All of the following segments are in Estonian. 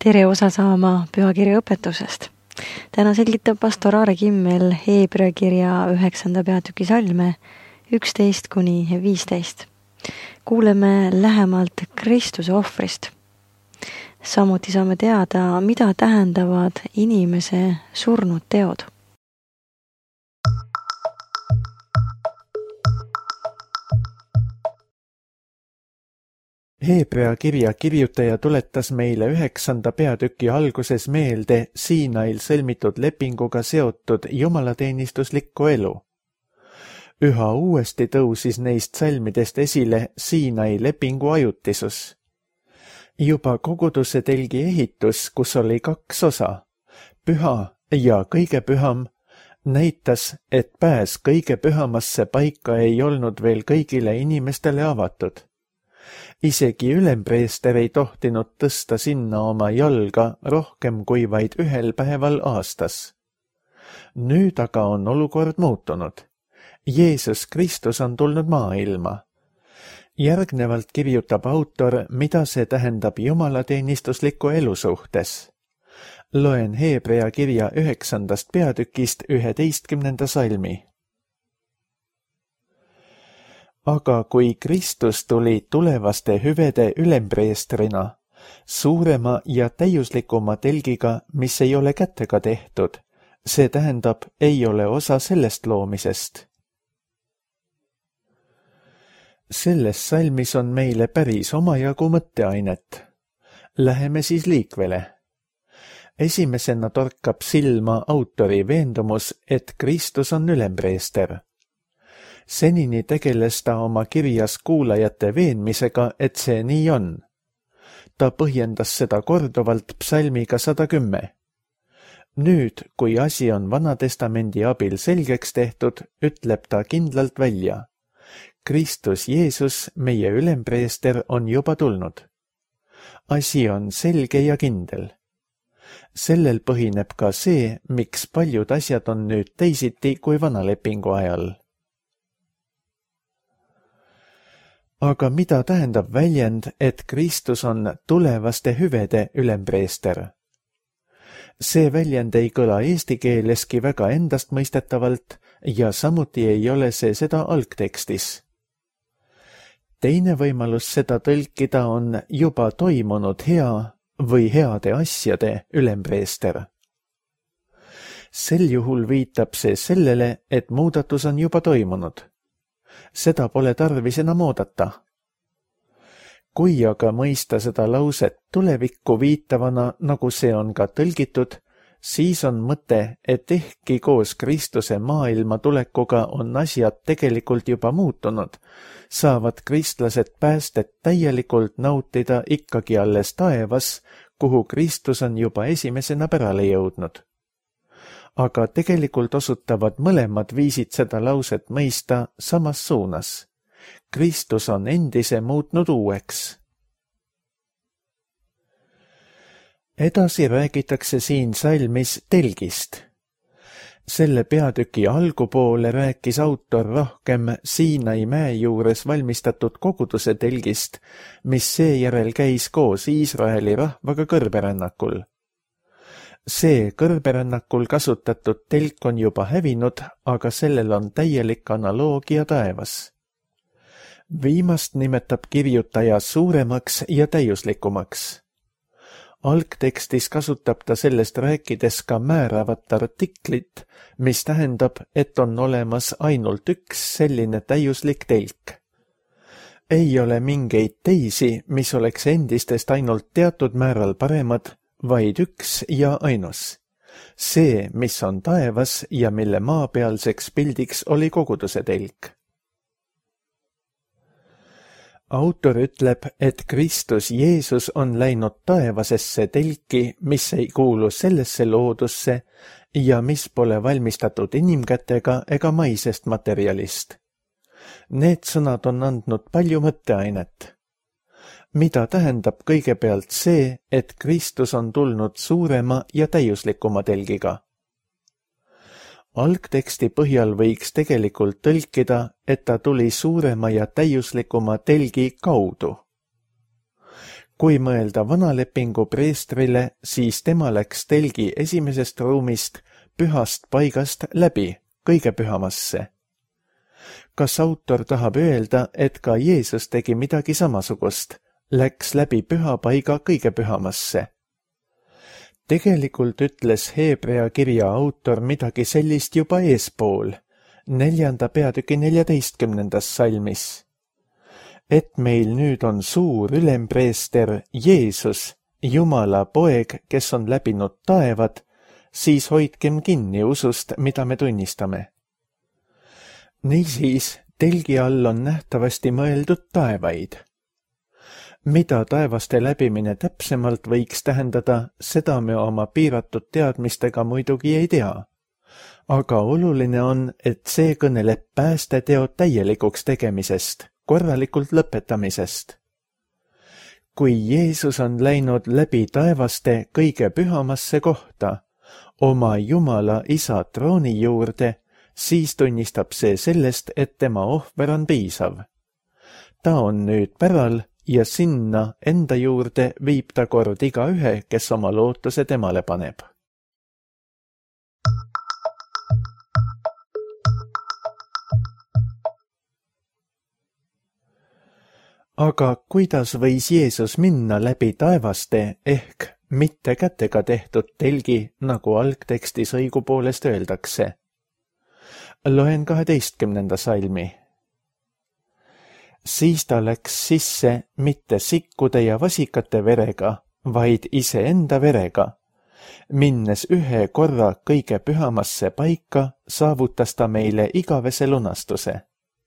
Tere osa saama pühakirja õpetusest. Täna selgitab pastor Aare Kimmel Heebrea kirja 9. peatüki salme 11-15. Kuuleme lähemalt Kristuse ohvrist. Samuti saame teada, mida tähendavad inimese surnud teod. Heebrea kirja kirjutaja tuletas meile 9. peatüki alguses meelde Siinail sõlmitud lepinguga seotud jumalateenistuslikku elu. Üha uuesti tõusis neist salmidest esile Siinai lepingu ajutisus. Juba koguduse telgi ehitus, kus oli 2 osa, püha ja kõige püham, näitas, et pääs kõige pühamasse paika ei olnud veel kõigile inimestele avatud. Isegi ülempreester ei tohtinud tõsta sinna oma jalga rohkem kui vaid 1 päeval aastas. Nüüd aga on olukord muutunud. Jeesus Kristus on tulnud maailma. Järgnevalt kirjutab autor, mida see tähendab jumalateenistusliku elu suhtes. Loen Heebrea kirja 9. peatükist 11. salmi. Aga kui Kristus tuli tulevaste hüvede ülempreestrina, suurema ja täiuslikuma telgiga, mis ei ole kätega tehtud, see tähendab, ei ole osa sellest loomisest. Selles salmis on meile päris omajagu mõtteainet. Läheme siis liikvele. Esimesena torkab silma autori veendumus, et Kristus on ülempreester. Senini tegeles ta oma kirjas kuulajate veenmisega, et see nii on. Ta põhjendas seda korduvalt psalmiga 110. Nüüd, kui asi on Vanatestamendi abil selgeks tehtud, ütleb ta kindlalt välja. Kristus Jeesus, meie ülempreester, on juba tulnud. Asi on selge ja kindel. Sellel põhineb ka see, miks paljud asjad on nüüd teisiti kui vanalepingu ajal. Aga mida tähendab väljend, et Kristus on tulevaste hüvede ülempreester? See väljend ei kõla eesti keeleski väga endastmõistetavalt ja samuti ei ole see seda algtekstis. Teine võimalus seda tõlkida on juba toimunud hea või heade asjade ülempreester. Sel juhul viitab see sellele, et muudatus on juba toimunud. Seda pole tarvis enam oodata. Kui aga mõista seda lauset tulevikku viitavana, nagu see on ka tõlgitud, siis on mõte, et ehkki koos Kristuse maailma tulekuga on asjad tegelikult juba muutunud, saavad kristlased päästet täielikult nautida ikkagi alles taevas, kuhu Kristus on juba esimesena pärale jõudnud. Aga tegelikult osutavad mõlemad viisid seda lauset mõista samas suunas. Kristus on endise muutnud uueks. Edasi räägitakse siin salmis telgist. Selle peatüki algupoole rääkis autor rohkem Siinai mäe juures valmistatud koguduse telgist, mis seejärel käis koos Iisraeli rahvaga kõrberännakul. See kõrberännakul kasutatud telk on juba hävinud, aga sellel on täielik analoogia taevas. Viimast nimetab kirjutaja suuremaks ja täiuslikumaks. Algtekstis kasutab ta sellest rääkides ka määravat artiklit, mis tähendab, et on olemas ainult üks selline täiuslik telk. Ei ole mingeid teisi, mis oleks endistest ainult teatud määral paremad, vaid üks ja ainus. See, mis on taevas ja mille maapealseks pildiks oli koguduse telk. Autor ütleb, et Kristus Jeesus on läinud taevasesse telki, mis ei kuulu sellesse loodusse ja mis pole valmistatud inimkätega ega maisest materjalist. Need sõnad on andnud palju mõtteainet. Mida tähendab kõigepealt see, et Kristus on tulnud suurema ja täiuslikuma telgiga? Algteksti põhjal võiks tegelikult tõlkida, et ta tuli suurema ja täiuslikuma telgi kaudu. Kui mõelda vanalepingu preestrile, siis tema läks telgi esimesest ruumist pühast paigast läbi kõige pühamasse. Kas autor tahab öelda, et ka Jeesus tegi midagi samasugust, läks läbi püha paiga kõige pühamasse? Tegelikult ütles Hebrea kirja autor midagi sellist juba eespool, 4. peatüki 14. salmis. Et meil nüüd on suur ülempreester Jeesus, Jumala poeg, kes on läbinud taevad, siis hoidkem kinni usust, mida me tunnistame. Niisiis, telgi all on nähtavasti mõeldud taevaid. Mida taevaste läbimine täpsemalt võiks tähendada, seda me oma piiratud teadmistega muidugi ei tea. Aga oluline on, et see kõneleb päästeteo täielikuks tegemisest, korralikult lõpetamisest. Kui Jeesus on läinud läbi taevaste kõige pühamasse kohta, oma Jumala Isa trooni juurde, siis tunnistab see sellest, et tema ohver on piisav. Ta on nüüd päral ja sinna enda juurde viib ta kord igaühe, kes oma lootuse temale paneb. Aga kuidas võis Jeesus minna läbi taevaste ehk mitte kätega tehtud telgi, nagu algtekstis õigupoolest öeldakse? Loen 12. salmi. Siis ta läks sisse mitte sikkude ja vasikate verega, vaid iseenda verega. Minnes ühe korra kõige pühamasse paika, saavutas ta meile igavese lunastuse.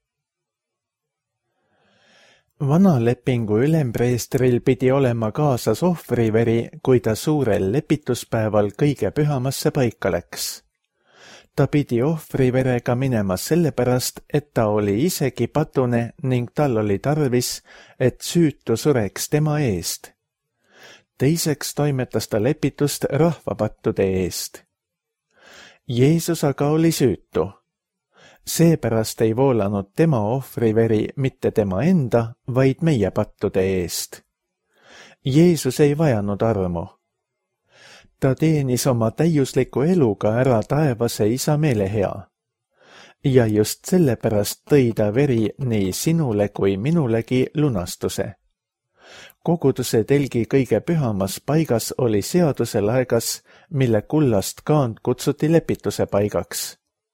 Vanalepingu ülempreestril pidi olema kaasas ohvriveri, kui ta suurel lepituspäeval kõige pühamasse paika läks. Ta pidi ohvriverega minema sellepärast, et ta oli isegi patune ning tal oli tarvis, et süütu sureks tema eest. Teiseks toimetas ta lepitust rahvapattude eest. Jeesus aga oli süütu. Seepärast ei voolanud tema ohvriveri mitte tema enda, vaid meie pattude eest. Jeesus ei vajanud armu. Ta teenis oma täiusliku eluga ära taevase Isa meelehea. Ja just sellepärast tõi ta veri nii sinule kui minulegi lunastuse. Koguduse telgi kõige pühamas paigas oli seaduse laegas, mille kullast kaant kutsuti lepituse paigaks.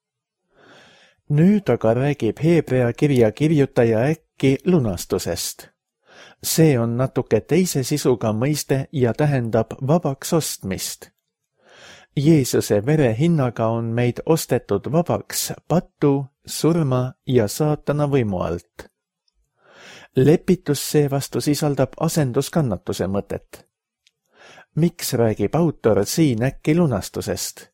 Nüüd aga räägib Hebrea kirja kirjutaja äkki lunastusest. See on natuke teise sisuga mõiste ja tähendab vabaks ostmist. Jeesuse vere hinnaga on meid ostetud vabaks pattu, surma ja saatana võimu alt. Lepitus seevastu sisaldab asenduskannatuse mõtet. Miks räägib autor siin äkki lunastusest?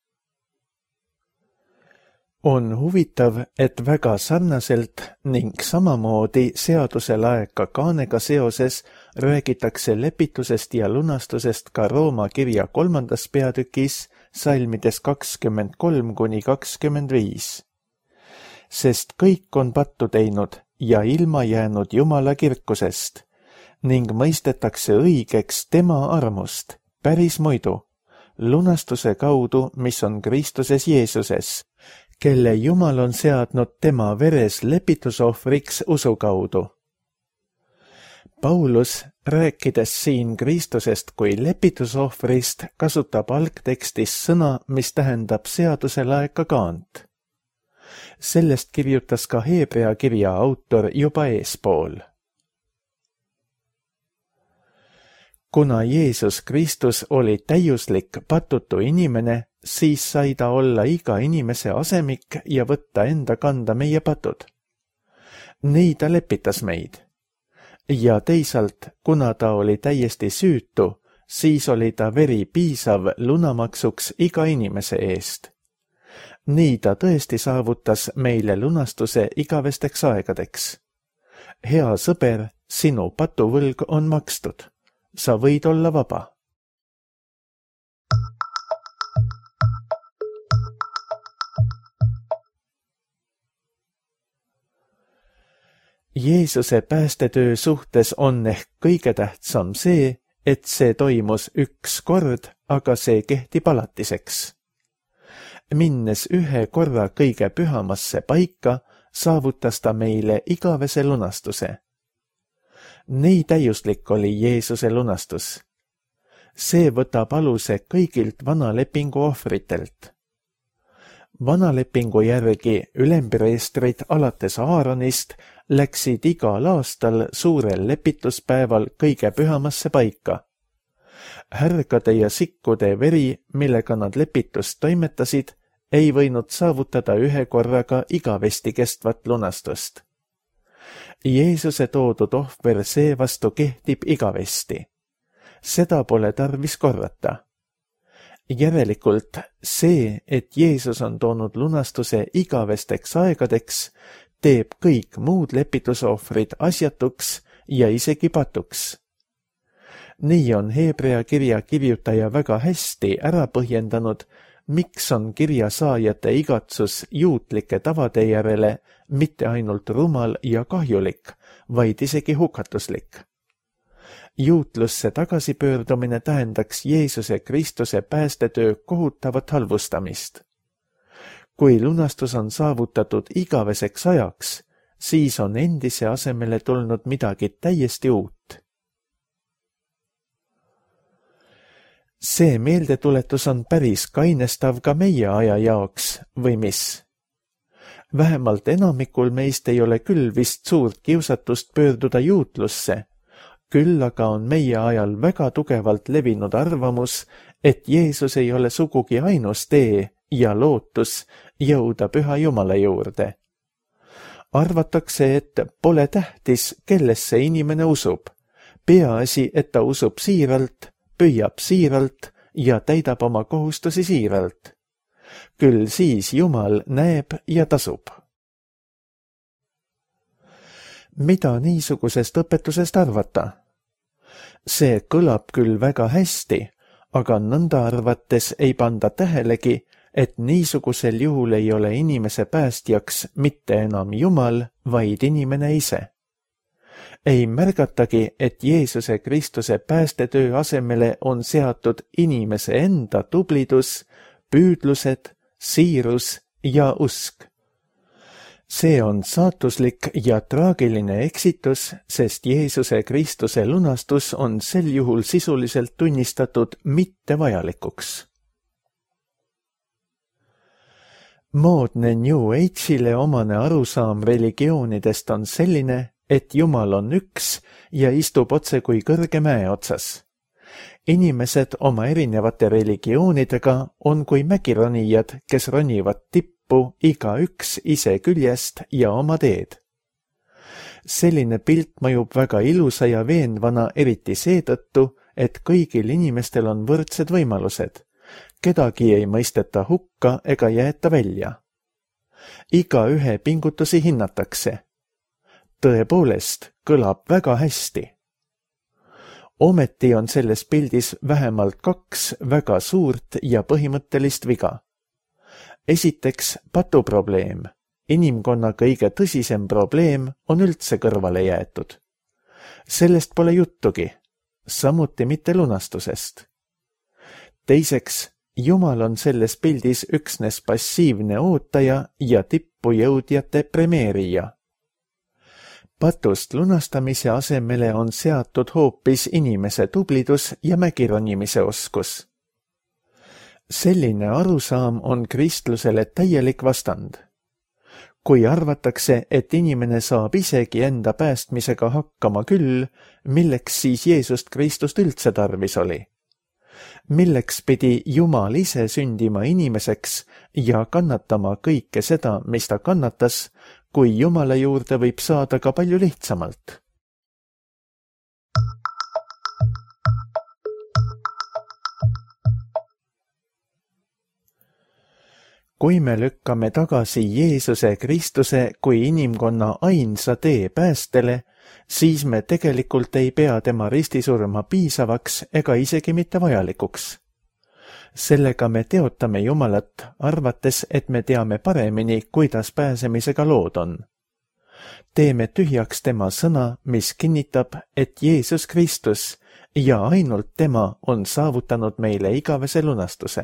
On huvitav, et väga sarnaselt ning samamoodi seaduse laeka kaanega seoses räägitakse lepitusest ja lunastusest ka Rooma kirja 3. peatükis salmides 23–25. Sest kõik on pattu teinud ja ilma jäänud Jumala kirkusest ning mõistetakse õigeks tema armust, päris muidu, lunastuse kaudu, mis on Kristuses Jeesuses, kelle Jumal on seadnud tema veres lepitusohvriks usu kaudu. Paulus, rääkides siin Kristusest kui lepitusohvrist, kasutab algtekstis sõna, mis tähendab seaduse laeka kaant. Sellest kirjutas ka Hebrea kirja autor juba eespool. Kuna Jeesus Kristus oli täiuslik patutu inimene, siis sai ta olla iga inimese asemik ja võtta enda kanda meie patud. Nii ta lepitas meid. Ja teisalt, kuna ta oli täiesti süütu, siis oli ta veri piisav lunamaksuks iga inimese eest. Nii ta tõesti saavutas meile lunastuse igavesteks aegadeks. Hea sõber, sinu patuvõlg on makstud. Sa võid olla vaba. Jeesuse päästetöö suhtes on ehk kõige tähtsam see, et see toimus üks kord, aga see kehtib alatiseks. Minnes ühe korra kõige pühamasse paika, saavutas ta meile igavese lunastuse. Nii täiuslik oli Jeesuse lunastus. See võtab aluse kõigilt vanalepingu ohvritelt. Vanalepingu järgi ülempreestrid alates Aaronist läksid igal aastal suurel lepituspäeval kõige pühamasse paika. Härgade ja sikkude veri, millega nad lepitust toimetasid, ei võinud saavutada ühe korraga igavesti kestvat lunastust. Jeesuse toodud ohver seevastu kehtib igavesti. Seda pole tarvis korrata. Järelikult see, et Jeesus on toonud lunastuse igavesteks aegadeks, teeb kõik muud lepitusohvrid asjatuks ja isegi patuks. Nii on Hebrea kirja kirjutaja väga hästi ära põhjendanud, miks on kirja saajate igatsus juutlike tavade järele mitte ainult rumal ja kahjulik, vaid isegi hukatuslik. Juutlusse tagasipöördumine tähendaks Jeesuse Kristuse päästetöö kohutavat halvustamist. Kui lunastus on saavutatud igaveseks ajaks, siis on endise asemele tulnud midagi täiesti uut. See meeldetuletus on päris kainestav ka meie aja jaoks, või mis? Vähemalt enamikul meist ei ole küll vist suurt kiusatust pöörduda juutlusse, küll aga on meie ajal väga tugevalt levinud arvamus, et Jeesus ei ole sugugi ainus tee ja lootus jõuda Püha Jumala juurde. Arvatakse, et pole tähtis, kellesse inimene usub. Peaasi, et ta usub siiralt, püüab siiralt ja täidab oma kohustusi siiralt. Küll siis Jumal näeb ja tasub. Mida niisugusest õpetusest arvata? See kõlab küll väga hästi, aga nõnda arvates ei panda tähelegi, et niisugusel juhul ei ole inimese päästjaks mitte enam Jumal, vaid inimene ise. Ei märgatagi, et Jeesuse Kristuse päästetöö asemele on seatud inimese enda tublidus, püüdlused, siirus ja usk. See on saatuslik ja traagiline eksitus, sest Jeesuse Kristuse lunastus on sel juhul sisuliselt tunnistatud mittevajalikuks. Moodne New Age'ile omane arusaam religioonidest on selline, et Jumal on üks ja istub otse kui kõrge mäe otsas. Inimesed oma erinevate religioonidega on kui mägironijad, kes ronivad tippu igaüks ise küljest ja oma teed. Selline pilt mõjub väga ilusa ja veenvana eriti seetõttu, et kõigil inimestel on võrdsed võimalused. Kedagi ei mõisteta hukka ega jäeta välja. Igaühe pingutusi hinnatakse. Tõepoolest, kõlab väga hästi. Ometi on selles pildis vähemalt kaks väga suurt ja põhimõttelist viga. Esiteks patuprobleem. Inimkonna kõige tõsisem probleem on üldse kõrvale jäetud. Sellest pole juttugi, samuti mitte lunastusest. Teiseks, Jumal on selles pildis üksnes passiivne ootaja ja tippujõudjate premeerija. Patust lunastamise asemele on seatud hoopis inimese tublidus ja mägironimise oskus. Selline arusaam on kristlusele täielik vastand. Kui arvatakse, et inimene saab isegi enda päästmisega hakkama küll, milleks siis Jeesust Kristust üldse tarvis oli? Milleks pidi Jumal ise sündima inimeseks ja kannatama kõike seda, mis ta kannatas, kui Jumala juurde võib saada ka palju lihtsamalt? Kui me lükkame tagasi Jeesuse Kristuse kui inimkonna ainsa tee päästele, siis me tegelikult ei pea tema ristisurma piisavaks ega isegi mitte vajalikuks. Sellega me teotame Jumalat, arvates, et me teame paremini, kuidas pääsemisega lood on. teeme tühjaks tema sõna, mis kinnitab, et Jeesus Kristus ja ainult tema on saavutanud meile igavese lunastuse.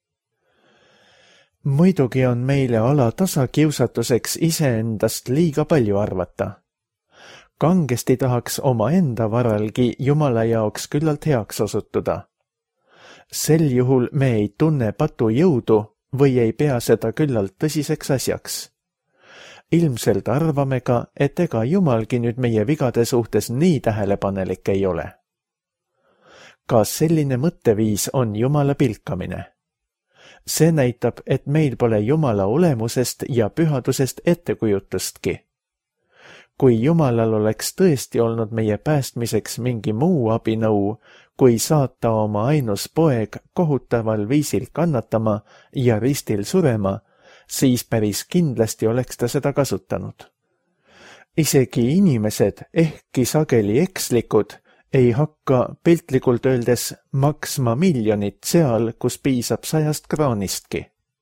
Muidugi on meile alatasa kiusatuseks iseendast liiga palju arvata. Kangesti tahaks omaenda varalgi Jumala jaoks küllalt heaks osutuda. Sel juhul me ei tunne patu jõudu või ei pea seda küllalt tõsiseks asjaks. Ilmselt arvame ka, et ega Jumalgi nüüd meie vigade suhtes nii tähelepanelik ei ole. Ka selline mõtteviis on Jumala pilkamine. See näitab, et meil pole Jumala olemusest ja pühadusest ettekujutustki. Kui Jumalal oleks tõesti olnud meie päästmiseks mingi muu abinõu, kui saata oma ainus poeg kohutaval viisil kannatama ja ristil surema, siis päris kindlasti oleks ta seda kasutanud. Isegi inimesed, ehkki sageli ekslikud, ei hakka piltlikult öeldes maksma miljonit seal, kus piisab 100 kraanistki.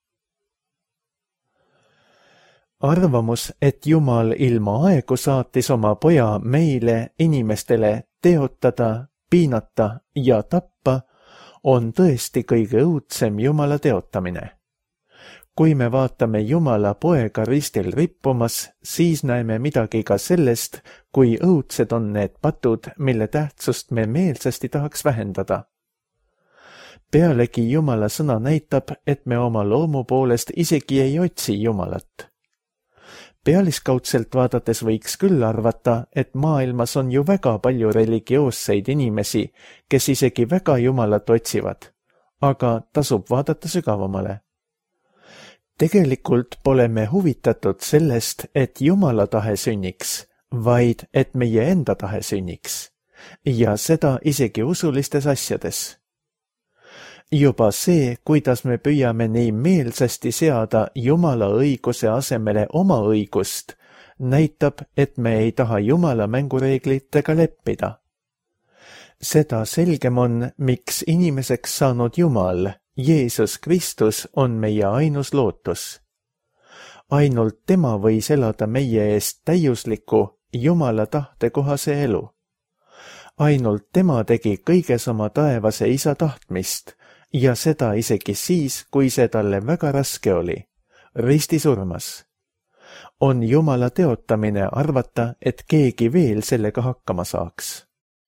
Arvamus, et Jumal ilma aegu saatis oma poja meile, inimestele, teotada, piinata ja tappa, on tõesti kõige õudsem Jumala teotamine. Kui me vaatame Jumala poega ristil rippumas, siis näeme midagi ka sellest, kui õudsed on need patud, mille tähtsust me meelsasti tahaks vähendada. Pealegi Jumala sõna näitab, et me oma loomu poolest isegi ei otsi Jumalat. Pealiskaudselt vaadates võiks küll arvata, et maailmas on ju väga palju religioosseid inimesi, kes isegi väga Jumalat otsivad, aga tasub vaadata sügavamale. Tegelikult pole me huvitatud sellest, et Jumala tahe sünniks, vaid et meie enda tahe sünniks, ja seda isegi usulistes asjades. Juba see, kuidas me püüame nii meelsasti seada Jumala õiguse asemele oma õigust, näitab, et me ei taha Jumala mängureeglitega leppida. Seda selgem on, miks inimeseks saanud Jumal, Jeesus Kristus on meie ainus lootus. Ainult tema võis elada meie eest täiusliku Jumala tahtekohase elu. Ainult tema tegi kõiges oma taevase isa tahtmist ja seda isegi siis, kui see talle väga raske oli, ristisurmas. On Jumala teotamine arvata, et keegi veel sellega hakkama saaks.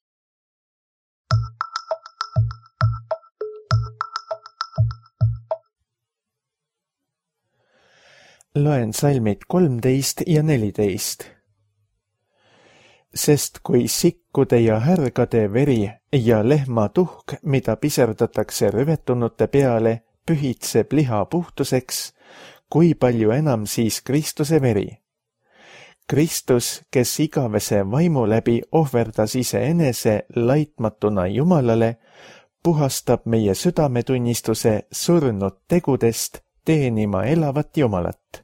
Loen salmid 13 ja 14. Sest kui sikkude ja härgade veri ja lehma tuhk, mida piserdatakse rüvetunute peale, pühitseb liha puhtuseks, kui palju enam siis Kristuse veri. Kristus, kes igavese vaimu läbi ohverdas iseenese laitmatuna Jumalale, puhastab meie südametunnistuse surnud tegudest teenima elavat Jumalat.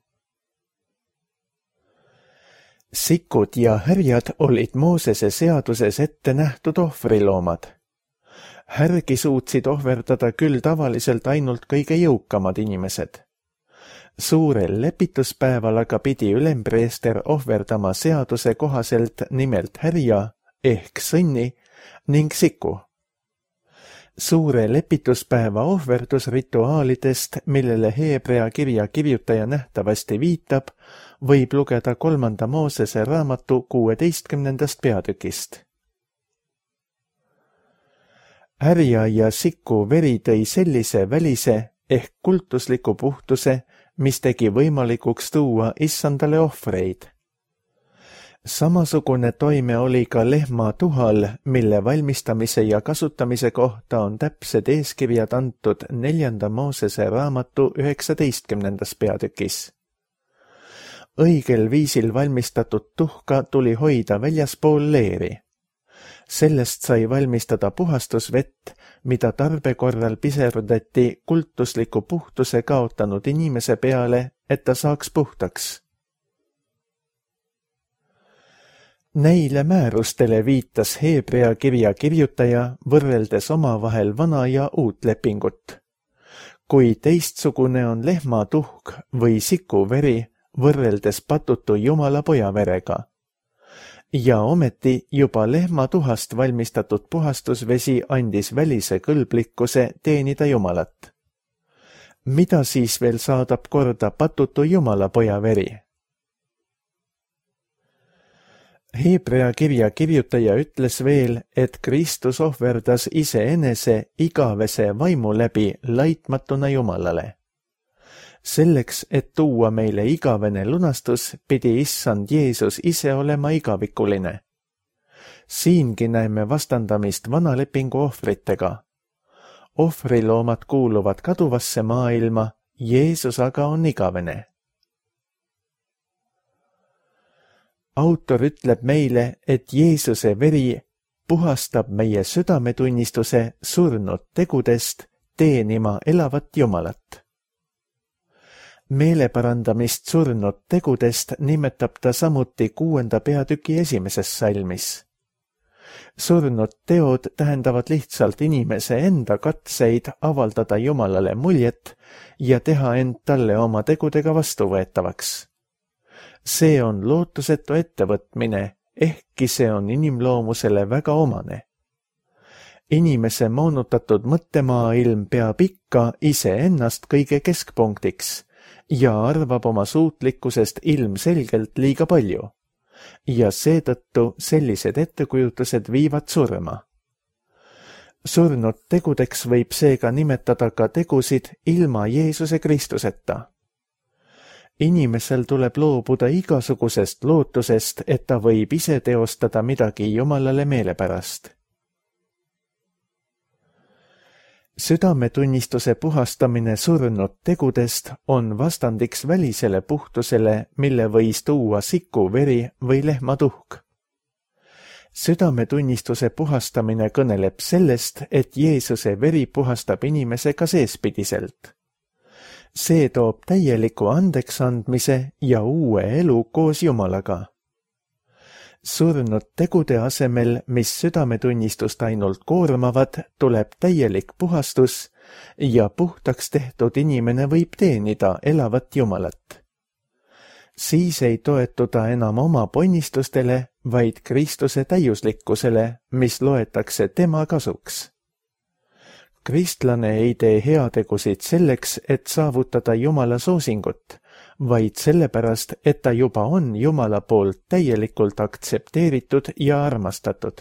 Sikud ja härjad olid Moosese seaduses ette nähtud ohvriloomad. Härgi suutsid ohverdada küll tavaliselt ainult kõige jõukamad inimesed. Suurel lepituspäeval aga pidi ülempreester ohverdama seaduse kohaselt nimelt härja ehk sõnni ning siku. Suure lepituspäeva ohverdusrituaalidest, millele Heebrea kirja kirjutaja nähtavasti viitab, võib lugeda 3. Moosese raamatu 16. peatükist. Härja ja siku veri tõi sellise välise ehk kultusliku puhtuse, mis tegi võimalikuks tuua issandale ohvreid. Samasugune toime oli ka lehma tuhal, mille valmistamise ja kasutamise kohta on täpsed eeskirjad antud 4. Moosese raamatu 19. peatükis. Õigel viisil valmistatud tuhka tuli hoida väljaspool leeri. Sellest sai valmistada puhastusvett, mida tarbekorral piserdati kultusliku puhtuse kaotanud inimese peale, et ta saaks puhtaks. Neile määrustele viitas Heebrea kirja kirjutaja võrreldes omavahel vana ja uut lepingut. Kui teistsugune on lehma tuhk või siku veri, võrreldes patutu Jumala poja verega. Ja ometi juba lehmatuhast valmistatud puhastusvesi andis välise kõlblikkuse teenida Jumalat. Mida siis veel saadab korda patutu Jumala poja veri? Hebrea kirja kirjutaja ütles veel, et Kristus ohverdas iseenese igavese vaimu läbi laitmatuna Jumalale. Selleks, et tuua meile igavene lunastus, pidi issand Jeesus ise olema igavikuline. Siingi näeme vastandamist vana lepingu ohvritega. Ohvriloomad kuuluvad kaduvasse maailma, Jeesus aga on igavene. Autor ütleb meile, et Jeesuse veri puhastab meie südametunnistuse surnud tegudest teenima elavat Jumalat. Meeleparandamist surnud tegudest nimetab ta samuti 6. peatüki 1. salmis. Surnud teod tähendavad lihtsalt inimese enda katseid avaldada Jumalale muljet ja teha end talle oma tegudega vastuvõetavaks. See on lootusetu ettevõtmine, ehkki see on inimloomusele väga omane. Inimese moonutatud mõttemaailm peab ikka iseennast kõige keskpunktiks ja arvab oma suutlikkusest ilmselgelt liiga palju. Ja seetõttu sellised ettekujutused viivad surma. Surnud tegudeks võib seega nimetada ka tegusid ilma Jeesuse Kristuseta. Inimesel tuleb loobuda igasugusest lootusest, et ta võib ise teostada midagi Jumalale meelepärast. Südametunnistuse puhastamine surnud tegudest on vastandiks välisele puhtusele, mille võis tuua siku veri või lehmatuhk. Südametunnistuse puhastamine kõneleb sellest, et Jeesuse veri puhastab inimese ka seespidiselt. See toob täieliku andeksandmise ja uue elu koos Jumalaga. Surnud tegude asemel, mis südametunnistust ainult koormavad, tuleb täielik puhastus ja puhtaks tehtud inimene võib teenida elavat Jumalat. Siis ei toetuda enam oma ponnistustele, vaid Kristuse täiuslikkusele, mis loetakse tema kasuks. Kristlane ei tee heategusid selleks, et saavutada Jumala soosingut, vaid sellepärast, et ta juba on Jumala poolt täielikult aktsepteeritud ja armastatud.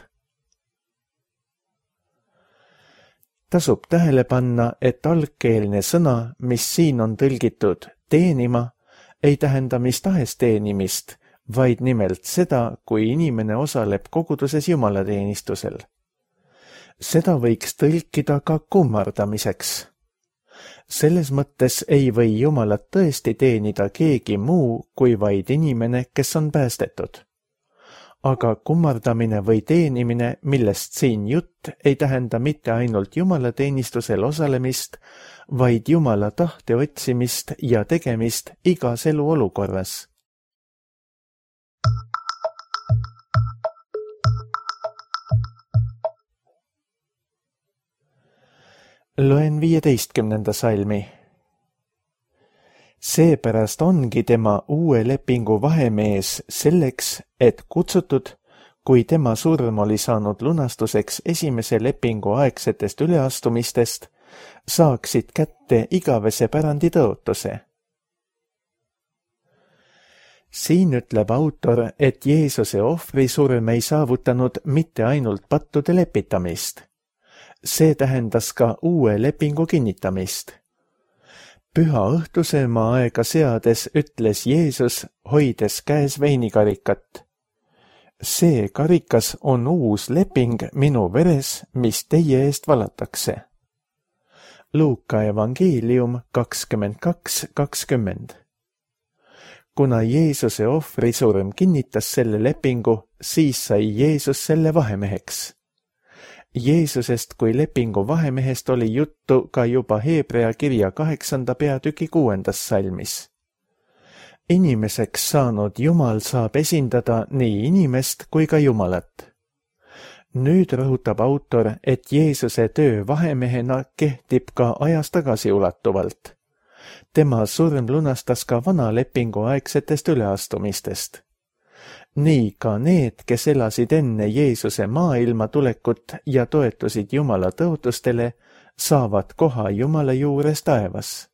Tasub tähele panna, et algkeelne sõna, mis siin on tõlgitud teenima, ei tähenda mis tahes teenimist, vaid nimelt seda, kui inimene osaleb koguduses jumalateenistusel. Seda võiks tõlkida ka kummardamiseks. Selles mõttes ei või Jumalat tõesti teenida keegi muu kui vaid inimene, kes on päästetud. Aga kummardamine või teenimine, millest siin jutt, ei tähenda mitte ainult jumalateenistusel osalemist, vaid Jumala tahte otsimist ja tegemist igas eluolukorras. Loen 15. salmi. Seepärast ongi tema uue lepingu vahemees selleks, et kutsutud, kui tema surm oli saanud lunastuseks esimese lepingu aegsetest üleastumistest, saaksid kätte igavese pärandi tõotuse. Siin ütleb autor, et Jeesuse ohvrisurm ei saavutanud mitte ainult pattude lepitamist. See tähendas ka uue lepingu kinnitamist. Püha õhtusööma aega seades ütles Jeesus, hoides käes veinikarikat. See karikas on uus leping minu veres, mis teie eest valatakse. Luuka evangeelium 22:20. Kuna Jeesuse ohvrisurm kinnitas selle lepingu, siis sai Jeesus selle vahemeheks. Jeesusest kui lepingu vahemehest oli juttu ka juba Hebrea kirja 8. peatüki 6. salmis. Inimeseks saanud Jumal saab esindada nii inimest kui ka Jumalat. Nüüd rõhutab autor, et Jeesuse töö vahemehena kehtib ka ajas tagasiulatuvalt. Tema surm lunastas ka vana lepingu aegsetest üleastumistest. Nii ka need, kes elasid enne Jeesuse maailma tulekut ja toetusid Jumala tõotustele, saavad koha Jumala juures taevas.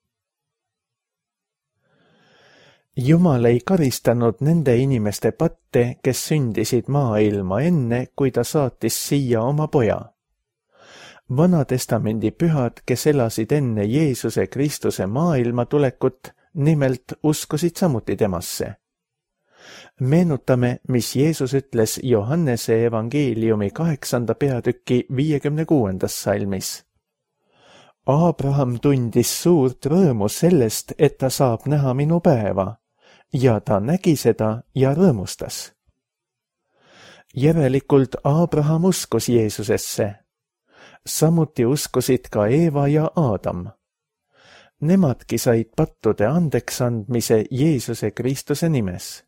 Jumal ei karistanud nende inimeste patte, kes sündisid maailma enne, kui ta saatis siia oma poja. Vanatestamendi pühad, kes elasid enne Jeesuse Kristuse maailma tulekut, nimelt uskusid samuti temasse. Meenutame, mis Jeesus ütles Johannese evangeeliumi 8. peatüki 56. salmis. Abraham tundis suurt rõõmu sellest, et ta saab näha minu päeva, ja ta nägi seda ja rõõmustas. Järelikult Abraham uskus Jeesusesse. Samuti uskusid ka Eeva ja Aadam. Nemadki said pattude andeks andmise Jeesuse Kristuse nimes.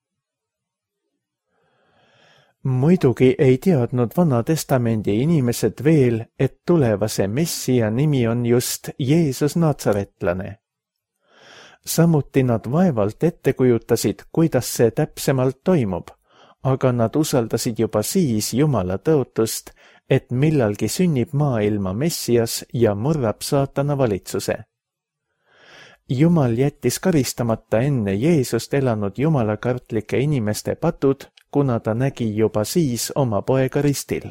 Muidugi ei teadnud Vanatestamendi inimesed veel, et tulevase Messia nimi on just Jeesus Natsaretlane. Samuti nad vaevalt ette kujutasid, kuidas see täpsemalt toimub, aga nad usaldasid juba siis Jumala tõotust, et millalgi sünnib maailma Messias ja murrab saatana valitsuse. Jumal jättis karistamata enne Jeesust elanud jumalakartlike inimeste patud, kuna ta nägi juba siis oma poega ristil.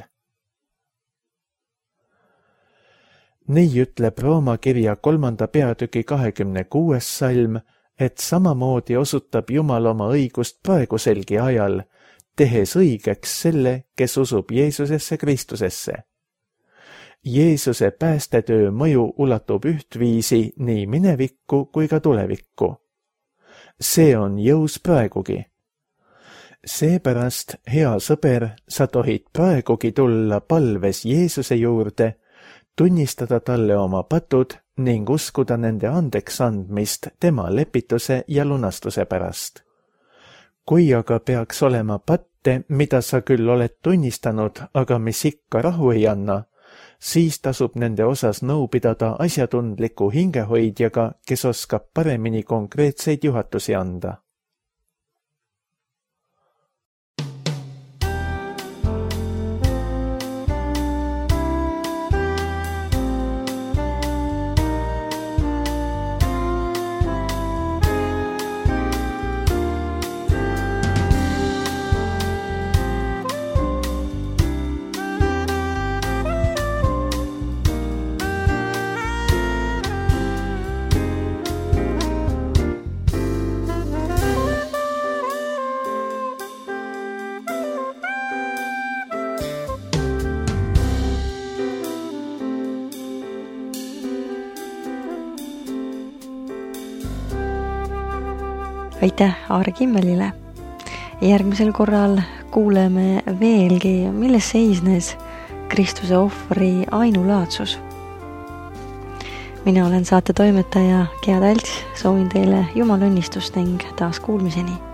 Nii ütleb Rooma kirja 3. peatüki 26. salm, et samamoodi osutab Jumal oma õigust praeguselgi ajal, tehes õigeks selle, kes usub Jeesusesse Kristusesse. Jeesuse päästetöö mõju ulatub ühtviisi nii minevikku kui ka tulevikku. See on jõus praegugi. Seepärast, hea sõber, sa tohid praegugi tulla palves Jeesuse juurde, tunnistada talle oma patud ning uskuda nende andeks andmist tema lepituse ja lunastuse pärast. Kui aga peaks olema patte, mida sa küll oled tunnistanud, aga mis ikka rahu ei anna, siis tasub nende osas nõu pidada asjatundliku hingehoidjaga, kes oskab paremini konkreetseid juhatusi anda. Aitäh Aare Kimmelile. Järgmisel korral kuuleme veelgi, milles seisnes Kristuse ohvri ainulaadsus. Mina olen saate toimetaja Gea Talts, soovin teile Jumala õnnistust ning taas kuulmiseni.